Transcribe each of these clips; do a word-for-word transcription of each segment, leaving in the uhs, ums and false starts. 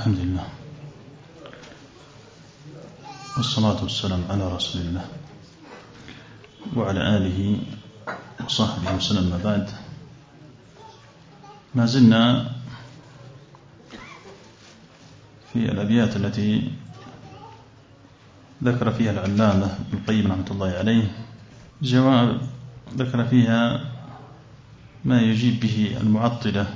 الحمد لله والصلاة والسلام على رسول الله وعلى آله وصحبه وسلم. ما بعد، ما زلنا في الأبيات التي ذكر فيها العلامة ابن القيم رحمة الله عليه جواب ذكر فيها ما يجيب به المعطلة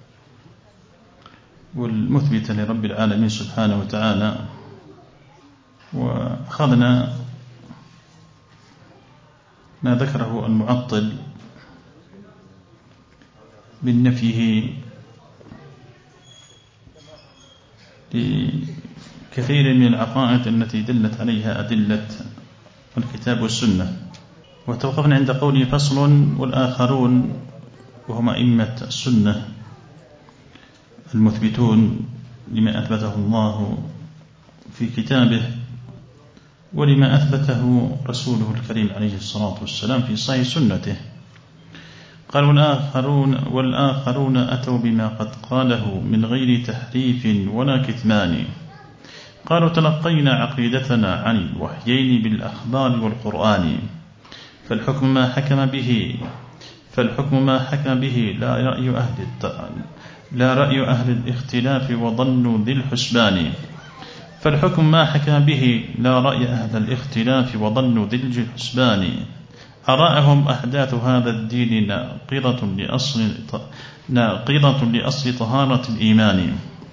والمثبتة لرب العالمين سبحانه وتعالى. وأخذنا ما ذكره المعطل من نفيه لكثير من العقائد التي دلت عليها أدلة الكتاب والسنة، وتوقفنا عند قوله فصل والآخرون وهم أئمة السنة المثبتون لما أثبته الله في كتابه ولما أثبته رسوله الكريم عليه الصلاة والسلام في صحيح سنته. قال والآخرون, والآخرون أتوا بما قد قاله من غير تحريف ولا كتمان. قالوا تلقينا عقيدتنا عن الوحيين بالأخبار والقرآن، فالحكم ما حكم به فالحكم ما حكم به لا رأي أهل لا رأي أهل الاختلاف وظنوا ذي الحسبان. فالحكم ما حكم به لا رأي أهل الاختلاف وظنوا ذي الحسبان. أراءهم أحداث هذا الدين ناقضة لأصل ناقضة لأصل طهارة الإيمان.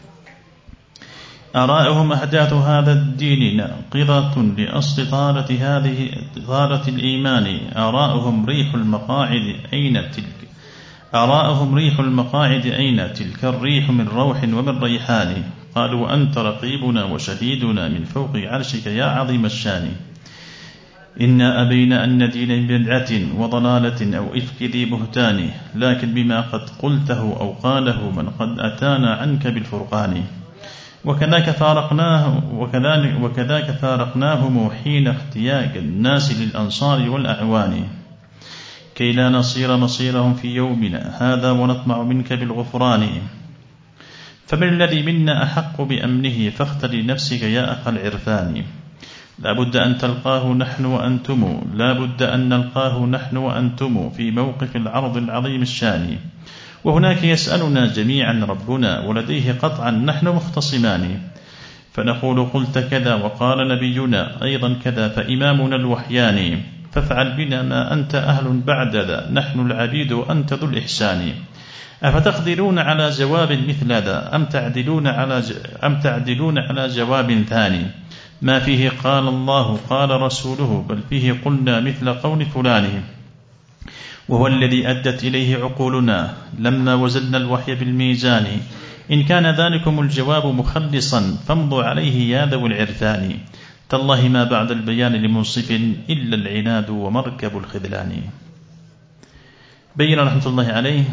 أراءهم أحداث هذا الدين ناقضة لأصل طهارة هذه طهارة الإيمان. أراءهم ريح المقاعد أين تلك أراءهم ريح المقاعد أين تلك الريح من روح ومن ريحان. قالوا وأنت رقيبنا وشهيدنا من فوق عرشك يا عظيم الشان. إنا أبينا أن ندين بدعة وضلالة أو إفك ذي بهتان، لكن بما قد قلته أو قاله من قد أتانا عنك بالفرقان. وكذاك فارقناه وكذلك وكذاك فارقناهم حين احتياج الناس للأنصار والأعوان، كي لا نصير نصيرهم في يومنا هذا ونطمع منك بالغفران. فمن الذي منا أحق بأمنه فاختر لنفسك يا أخ العرفان. لا بد أن تلقاه نحن وأنتم لا بد أن نلقاه نحن وأنتم في موقف العرض العظيم الشان. وهناك يسألنا جميعا ربنا ولديه قطعا نحن مختصمان. فنقول قلت كذا وقال نبينا أيضا كذا فإمامنا الوحيان. فافعل بنا ما أنت أهل بعد ذا نحن العبيد وأنت ذو الإحسان. أفتقدرون على جواب مثل ذا أم تعدلون على أم تعدلون على جواب ثاني ما فيه قال الله قال رسوله بل فيه قلنا مثل قول فلان. وهو الذي أدت إليه عقولنا لما وزلنا الوحي بالميزان. إن كان ذلكم الجواب مخلصا فامضوا عليه يا ذوي العرفان. تالله ما بعد البيان لمنصف إلا العناد ومركب الخذلان. بين رحمة الله عليه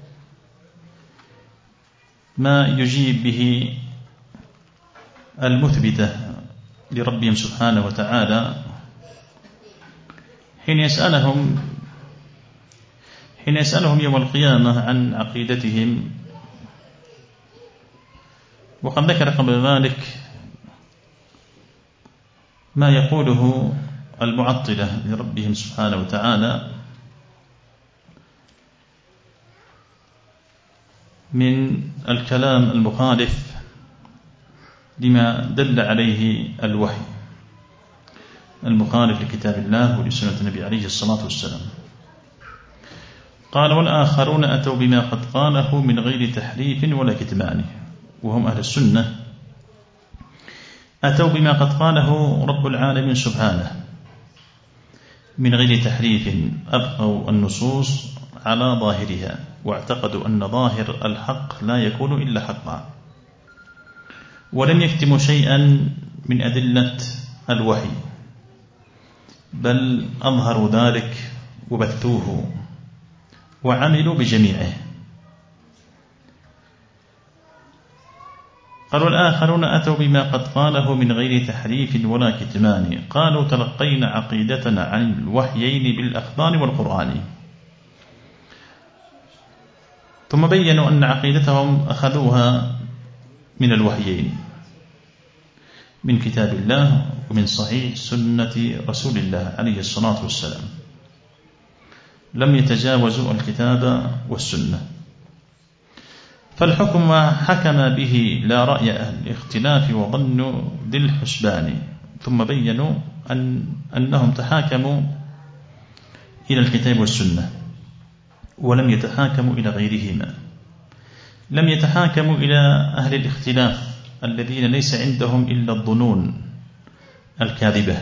ما يجيب به المثبتة لربهم سبحانه وتعالى حين يسألهم حين يسألهم يوم القيامة عن عقيدتهم. وقد ذكر قبل ذلك ما يقوله المعطلة لربهم سبحانه وتعالى من الكلام المخالف لما دل عليه الوحي المخالف لكتاب الله ولسنة النبي عليه الصلاة والسلام. قال والآخرون أتوا بما قد قاله من غير تحريف ولا كتمان، وهم أهل السنة أتوا بما قد قاله رب العالمين سبحانه من غير تحريف. أبقوا النصوص على ظاهرها واعتقدوا أن ظاهر الحق لا يكون إلا حقا، ولم يكتموا شيئا من أدلة الوحي بل أظهروا ذلك وبثوه وعملوا بجميعه. قالوا الآخرون أتوا بما قد قاله من غير تحريف ولا كتمان. قالوا تلقينا عقيدتنا عن الوحيين بالأخبار والقرآن. ثم بينوا أن عقيدتهم أخذوها من الوحيين، من كتاب الله ومن صحيح سنة رسول الله عليه الصلاة والسلام، لم يتجاوزوا الكتاب والسنة. فالحكم حكم به لا رأي أهل الاختلاف وظنوا ذي الحسبان، ثم بينوا أن أنهم تحاكموا إلى الكتاب والسنة ولم يتحاكموا إلى غيرهما، لم يتحاكموا إلى أهل الاختلاف الذين ليس عندهم إلا الظنون الكاذبة.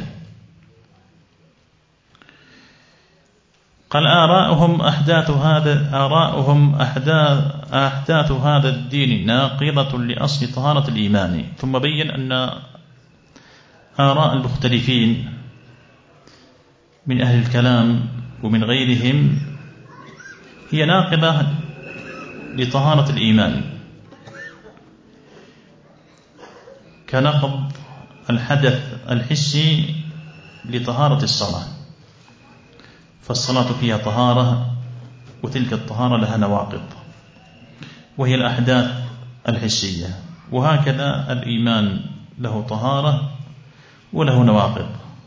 قال آراؤهم أحداث هذا آراؤهم أحداث أحداث هذا الدين ناقضة لأصل طهارة الإيمان. ثم بين أن آراء المختلفين من أهل الكلام ومن غيرهم هي ناقضة لطهارة الإيمان، كنقض الحدث الحسي لطهارة الصلاة، فالصلاة فيها طهارة وتلك الطهارة لها نواقض وهي الأحداث الحسية، وهكذا الإيمان له طهارة وله نواقض.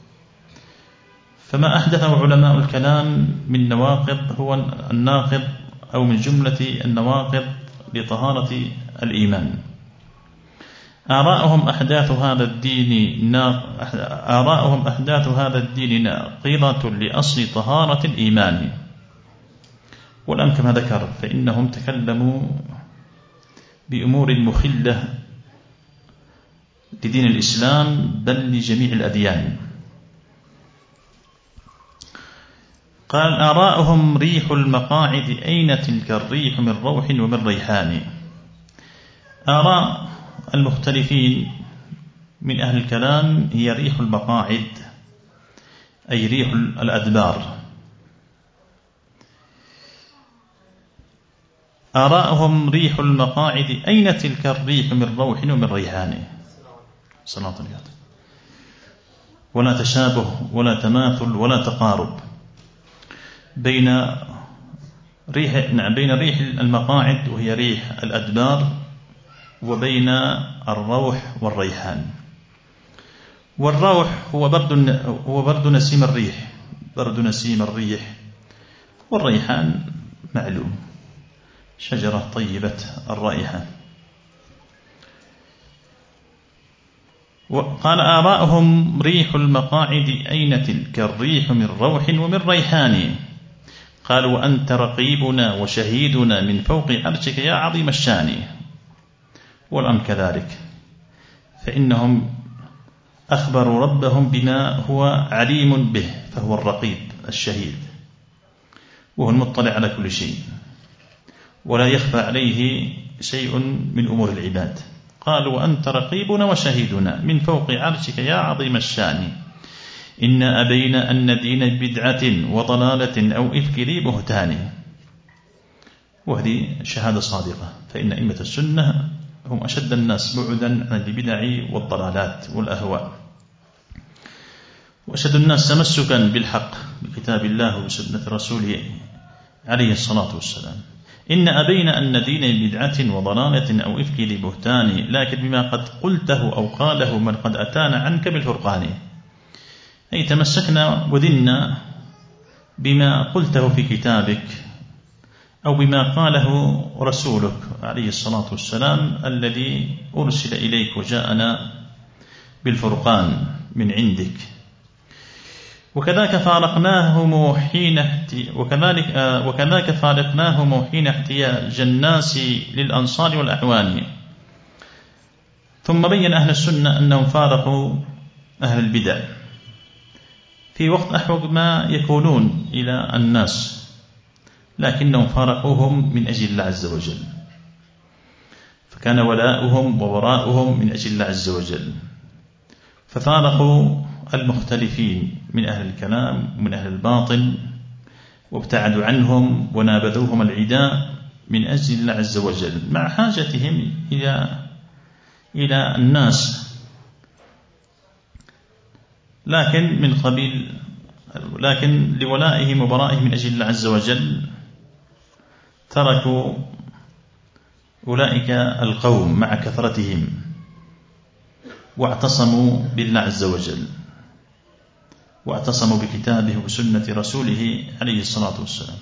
فما أحدثه علماء الكلام من نواقض هو الناقض أو من جملة النواقض لطهارة الإيمان. آراؤهم أحداث هذا الدين آراؤهم أحداث هذا الدين ناقضة لأصل طهارة الإيمان. والآن كما ذكر فإنهم تكلموا بأمور مخلة لدين الإسلام بل لجميع الأديان. قال آراؤهم ريح المقاعد أين تلك الريح من روح ومن ريحان. آراء المختلفين من أهل الكلام هي ريح المقاعد أي ريح الأدبار. آراؤهم ريح المقاعد أين تلك الريح من روح ومن ريحان. صلاة الله. ولا تشابه ولا تماثل ولا تقارب بين ريح بين ريح المقاعد وهي ريح الأدبار وبين الروح والريحان. والروح هو برد هو برد نسيم الريح برد نسيم الريح والريحان معلوم شجرة طيبة الرائحة. قال آراؤهم ريح المقاعد أين تلك الريح من روح ومن ريحان. قال وأنت رقيبنا وشهيدنا من فوق عرشك يا عظيم الشان. والأمر كذلك، فإنهم أخبروا ربهم بما هو عليم به، فهو الرقيب الشهيد وهو المطلع على كل شيء ولا يخفى عليه شيء من أمور العباد. قالوا وأنت رقيبنا وشهيدنا من فوق عرشك يا عظيم الشان. إنا أبينا أن ندين بدعة وضلالة أو إفك ذي بهتان. وهذه شهادة صادقة، فإن أئمة السنة هم أشد الناس بعدا عن البدع والضلالات والأهواء، وأشد الناس تمسكا بالحق بكتاب الله وبسنة رسوله عليه الصلاة والسلام. إن أبينا أن ندين بدعة وضلالة أو إفك ذي بهتان، لكن بما قد قلته أو قاله من قد أتانا عنك بالفرقان. أي تمسكنا وذنا بما قلته في كتابك أو بما قاله رسولك عليه الصلاة والسلام الذي أرسل إليك وجاءنا بالفرقان من عندك. وكذلك فارقناهم حين وكذلك وكذلك فارقناهم حين احتياج الناس للأنصار والأعوان. ثم بين أهل السنة أنهم فارقوا أهل البدع في وقت أحوج ما يكونون إلى الناس، لكنهم فارقوهم من أجل الله عز وجل، فكان ولاؤهم ووراؤهم من أجل الله عز وجل، ففارقوا المختلفين من أهل الكلام ومن أهل الباطل وابتعدوا عنهم ونابذوهم العداء من أجل الله عز وجل، مع حاجتهم إلى إلى الناس، لكن من قبيل لكن لولائهم وبرائهم من أجل الله عز وجل تركوا أولئك القوم مع كثرتهم واعتصموا بالله عز وجل واعتصموا بكتابه وسنة رسوله عليه الصلاة والسلام.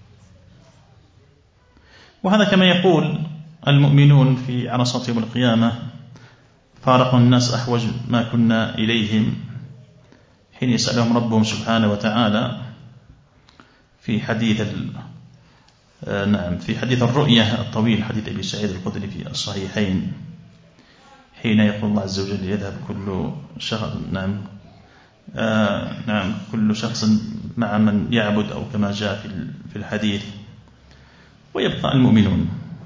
وهذا كما يقول المؤمنون في عرصات يوم القيامة: فارق الناس أحوج ما كنا إليهم، حين يسألهم ربهم سبحانه وتعالى في حديث آه نعم في حديث الرؤية الطويل، حديث أبي سعيد الخدري في الصحيحين، حين يقول الله عز وجل: يذهب كل شخص نعم آه نعم كل شخص مع من يعبد، أو كما جاء في الحديث، ويبقى المؤمنون.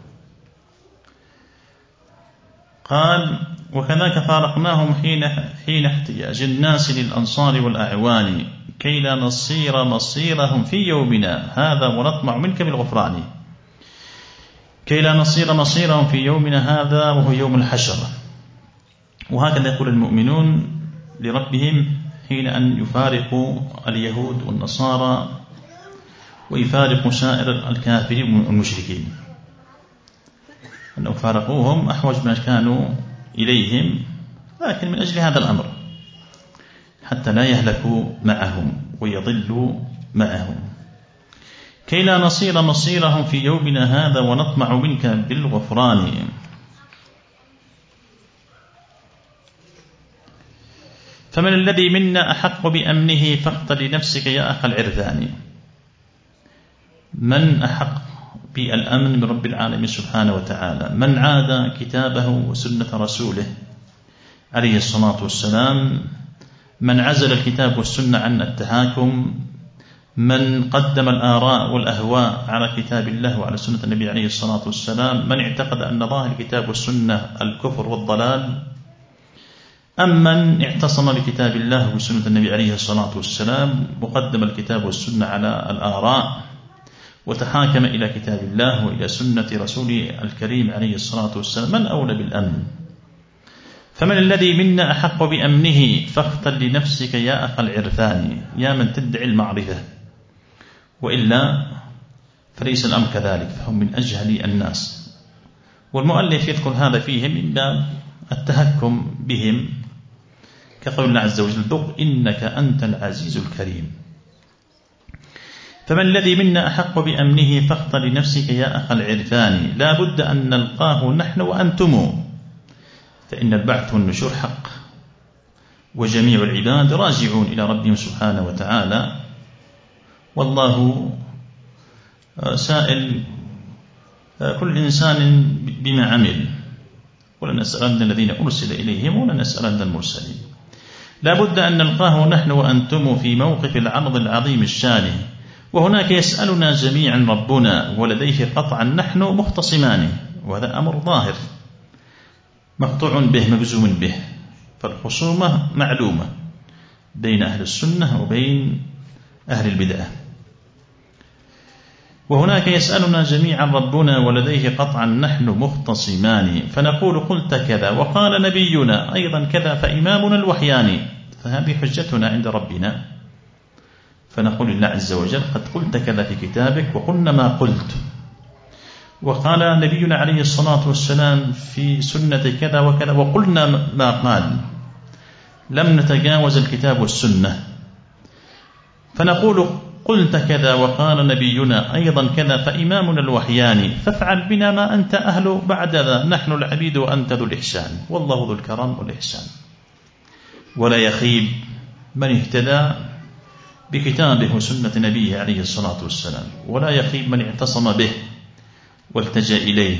قال: وكذاك فارقناهم حين حين احتياج الناس للأنصار والأعوان، كي لا نصير مصيرهم في يومنا هذا ونطمع منك بالغفران. كي لا نصير مصيرهم في يومنا هذا، وهو يوم الحشر. وهكذا يقول المؤمنون لربهم حين أن يفارقوا اليهود والنصارى ويفارقوا سائر الكافرين والمشركين، أنه فارقوهم أحوج ما كانوا إليهم، لكن من أجل هذا الأمر حتى لا يهلكوا معهم ويضلوا معهم. كي لا نصير مصيرهم في يومنا هذا ونطمع منك بالغفران. فمن الذي منا أحق بأمنه فاختر لنفسك يا أخ العرفان. من أحق بالأمن من رب العالمين سبحانه وتعالى؟ من عاد كتابه وسنة رسوله عليه الصلاة والسلام، من عزل الكتاب والسنة عن التهاكم، من قدم الآراء والأهواء على كتاب الله وعلى سنة النبي عليه الصلاة والسلام، من اعتقد أن ظاهر الكتاب والسنة الكفر والضلال، أم من اعتصم بكتاب الله وسنة النبي عليه الصلاة والسلام وقدم الكتاب والسنة على الآراء وتحاكم إلى كتاب الله وإلى سنة رسوله الكريم عليه الصلاة والسلام؟ من أولى بالأمن؟ فمن الذي منا أحق بأمنه فاختر لنفسك يا أخ العرفان. يا من تدعي المعرفة، وإلا فليس الأمر كذلك، فهم من أجهل الناس. والمؤلف يذكر هذا فيهم من باب التهكم بهم، كقول الله عز وجل: ذق إنك أنت العزيز الكريم. فمن الذي منا أحق بأمنه فاختر لنفسك يا أخ العرفان. لا بد أن نلقاه نحن وأنتم، فإن البعث والنشور حق، وجميع العباد راجعون إلى ربهم سبحانه وتعالى، والله سائل كل إنسان بما عمل، ولنسألن الذين أرسل إليهم ولنسألن المرسلين. لا بد أن نلقاه نحن وأنتم في موقف العرض العظيم الشان، وهناك يسألنا جميعا ربنا، ولديه قطعا نحن مختصمان. وهذا أمر ظاهر مقطوع به مجزوم به، فالخصومة معلومة بين أهل السنة وبين أهل البدعة. وهناك يسألنا جميعا ربنا، ولديه قطعا نحن مختصمان، فنقول قلت كذا وقال نبينا أيضا كذا فإمامنا الوحيان. فهذه حجتنا عند ربنا، فنقول لله عز وجل: قد قلت كذا في كتابك وقلنا ما قلت، وقال نبينا عليه الصلاة والسلام في سنة كذا وكذا وقلنا ما قال، لم نتجاوز الكتاب والسنة. فنقول قلت كذا وقال نبينا أيضا كذا فإمامنا الوحيان، فافعل بنا ما أنت أهل بعد ذا، نحن العبيد وأنت ذو الإحسان، والله ذو الكرم والإحسان. ولا يخيب من اهتدى بكتابه وسنة نبيه عليه الصلاة والسلام، ولا يخيب من اعتصم به والتجأ إليه.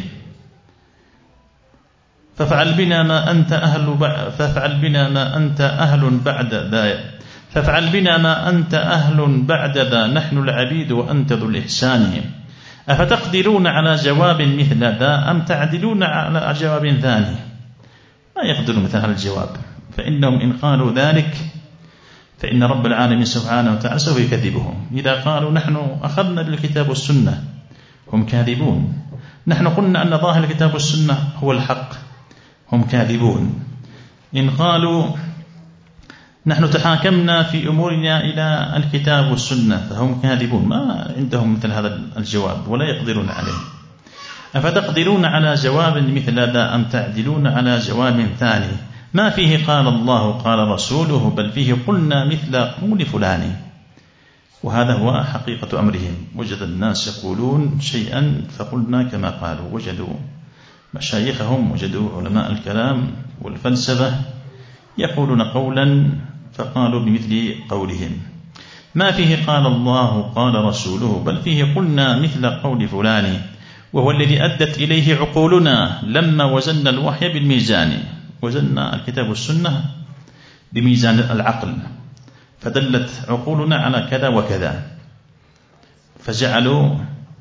فافعل بنا ما أنت أهل فافعل بنا ما أنت أهل بعد ذا فافعل بنا ما أنت أهل بعد ذا، نحن العبيد وأنت ذو الإحسان. أفتقدرون على جواب مثل ذا أم تعدلون على جواب ثاني؟ ما يقدرون مثل هذا الجواب، فإنهم إن قالوا ذلك فإن رب العالمين سبحانه وتعالى سوف يكذبهم. إذا قالوا نحن أخذنا بالكتاب والسنة هم كاذبون، نحن قلنا أن ظاهر الكتاب والسنة هو الحق هم كاذبون. إن قالوا نحن تحاكمنا في أمورنا إلى الكتاب والسنة فهم كاذبون، ما عندهم مثل هذا الجواب ولا يقدرون عليه. أفتقدرون على جواب مثل ذا أم تعدلون على جواب ثاني ما فيه قال الله قال رسوله بل فيه قلنا مثل قول فلان. وهذا هو حقيقة أمرهم. وجد الناس يقولون شيئا فقلنا كما قالوا. وجدوا مشايخهم، وجدوا علماء الكلام والفلسفة يقولون قولا فقالوا بمثل قولهم. ما فيه قال الله قال رسوله بل فيه قلنا مثل قول فلان وهو الذي أدت إليه عقولنا لما وزنا الوحي بالميزان. وزنا الكتاب والسنة بميزان العقل، فدلت عقولنا على كذا وكذا، فجعلوا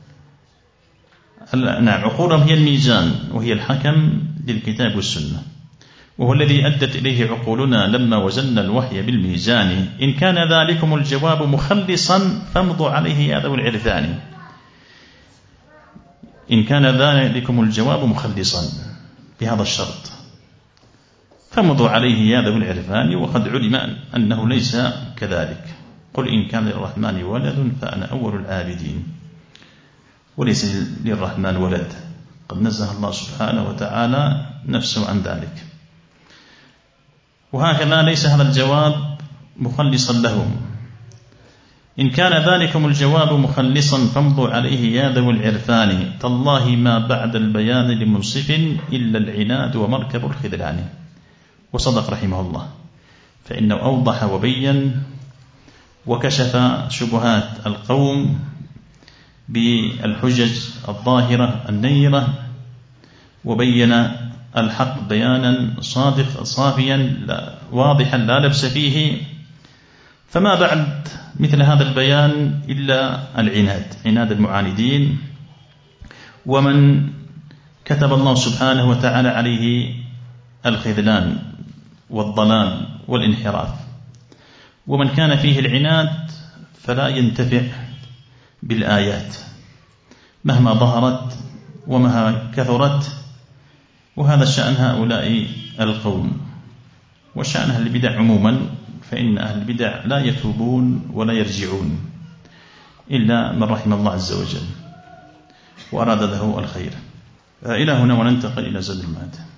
نعم عقولهم هي الميزان وهي الحكم للكتاب والسنة، وهو الذي أدت إليه عقولنا لما وزنا الوحي بالميزان. إن كان ذلكم الجواب مخلصا فامضوا عليه يا ذوي العرفان. إن كان ذلكم الجواب مخلصا بهذا الشرط فامضوا عليه يا ذوي العرفان. وقد علم أنه ليس كذلك. قل إن كان للرحمن ولد فأنا أول العابدين. وليس للرحمن ولد، قد نزه الله سبحانه وتعالى نفسه عن ذلك. وهكذا ليس هذا الجواب مخلصا لهم. إن كان ذلكم الجواب مخلصا فامضوا عليه يا ذوي العرفان. تالله ما بعد البيان لمنصف إلا العناد ومركب الخذلان. وصدق رحمه الله، فإنه أوضح وبين وكشف شبهات القوم بالحجج الظاهرة النيرة، وبين الحق بيانا صادق صافيا واضحا لا لبس فيه. فما بعد مثل هذا البيان إلا العناد، عناد المعاندين، ومن كتب الله سبحانه وتعالى عليه الخذلان والضلال والانحراف. ومن كان فيه العناد فلا ينتفع بالآيات مهما ظهرت ومهما كثرت. وهذا شأن هؤلاء القوم وشأن أهل البدع عموما، فإن أهل البدع لا يتوبون ولا يرجعون إلا من رحم الله عز وجل وأراد له الخير. إلى هنا وننتقل إلى زاد المعاد.